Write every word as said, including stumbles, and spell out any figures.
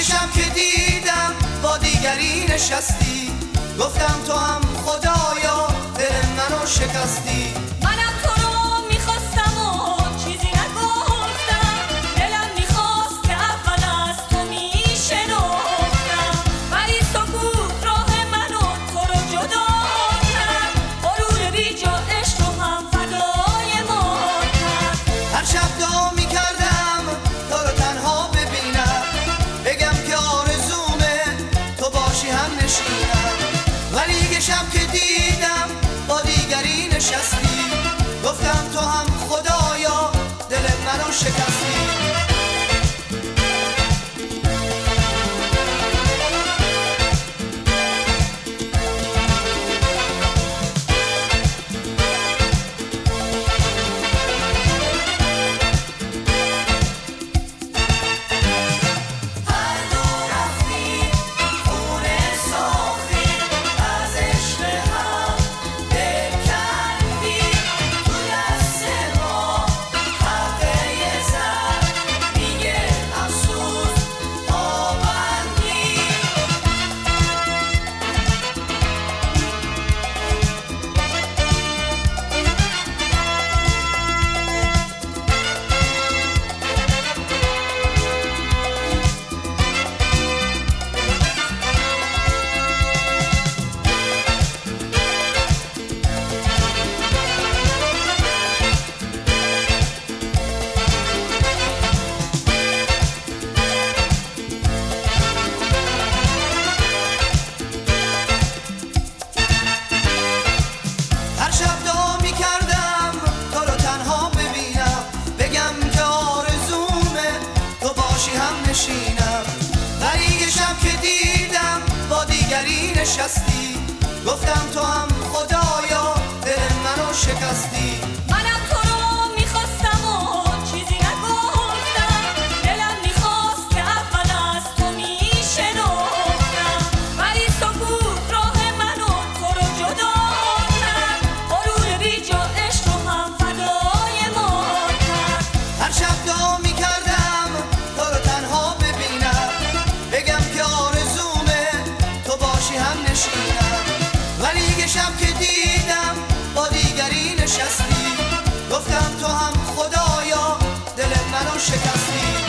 شب که دیدم با دیگری نشستی، گفتم تو هم خدایا دل منو شکستی. منم تو رو میخواستم و چیزی نگفتم، دلم میخواست که اول از تو میشنفتم، ولی سکوت راه منو تو رو جدا کرد، غرور بیج و عشق رو هم فدای ما کرد. هر شب دعا میکردم تو رو تنها ببینم، بگم که آرزومه تو باشی هم نشینم، ولی یه شب که دیدم با دیگری نشستی، گفتم تو هم خدایا دل منو شکستی. ولی یه شب که دیدم با دیگری نشستی، گفتم تو هم خدایا دل منو شکستی. منم تو رو میخواستم و چیزی نگفتم، دلم میخواست که اول از تو میشنفتم، ولی سکوت راه منو تو رو جدا کرد، غرور بیج و عشق رو هم فدای ما کرد. هر شب دعا میکردم تو رو تنها ببینم، بگم که آرزومه تو باشی هم نشینم، ولی یه شب که دیدم با دیگری نشستی، گفتم تو هم خدایا دل منو شکستی.